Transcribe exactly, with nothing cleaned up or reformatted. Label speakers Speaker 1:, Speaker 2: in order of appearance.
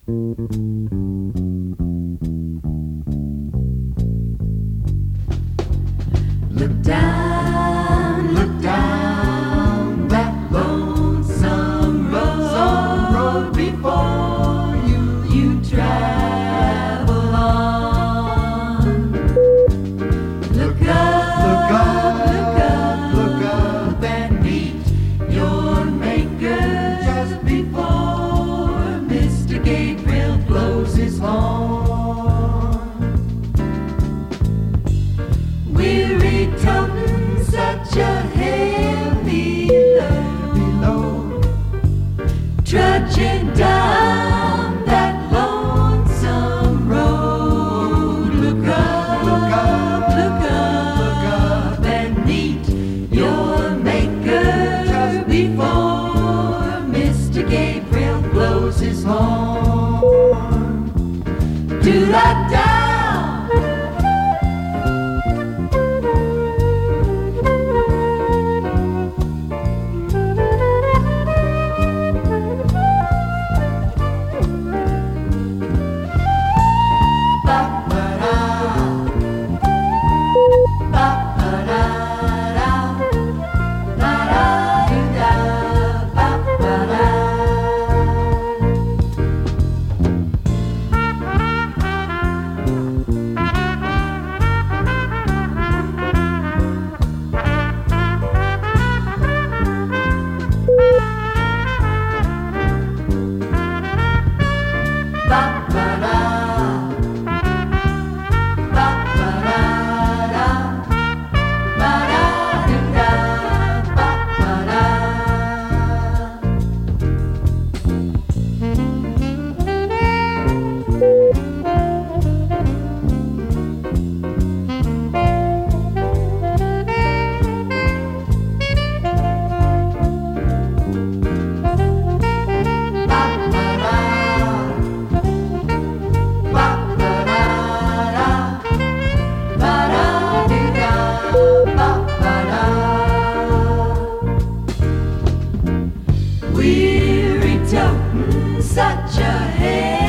Speaker 1: Look down, look down that lonesome road before you, you travel on. Look up, look up, look up, look up and meet your maker just before Mister Gabriel blows his horn. Weary toting such a heavy load, trudging down that lonesome road. Look up, look up, look up, look up and meet your maker just before Mister Gabriel blows his horn. Do that down. Weary toting such a head.